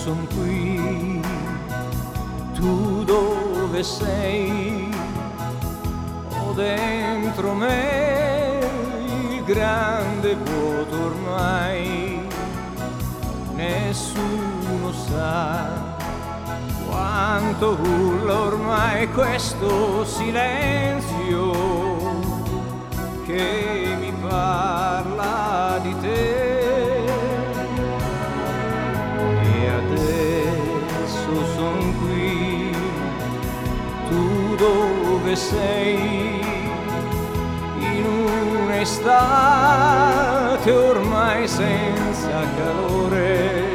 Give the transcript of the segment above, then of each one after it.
son qui, tu dove sei? Ho dentro me il grande vuoto ormai, nessuno sa quanto urla ormai questo silenzio che mi parla di te. E adesso son qui, tu dove sei? In un'estate ormai senza calore,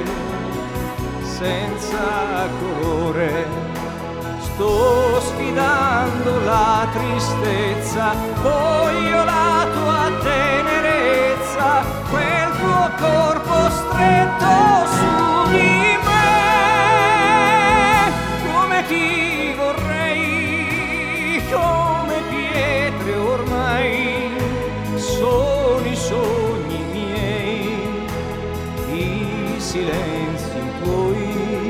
senza colore, sto sfidando la tristezza, voglio la tua tenerezza, quel tuo corpo stretto su di me, come ti vorrei, come pietre ormai, sono i sogni miei, i silenzi tuoi.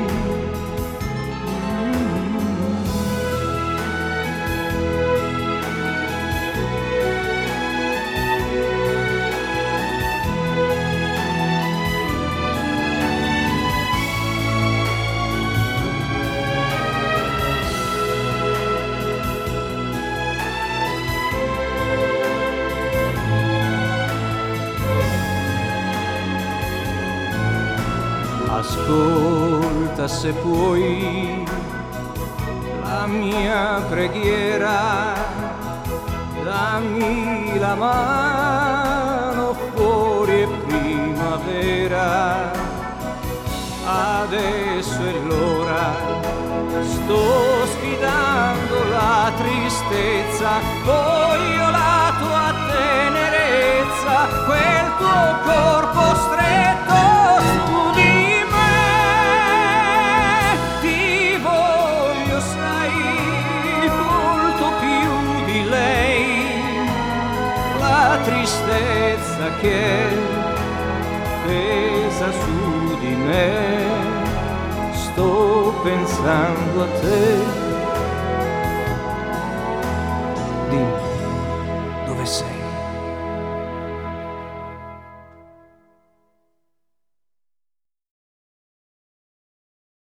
Ascolta se puoi la mia preghiera, dammi la mano, fuori è primavera, adesso è l'ora, sto sfidando la tristezza, voglio la tua tenerezza, quel tuo corpo stretto su di tristezza che pesa su di me, sto pensando a te.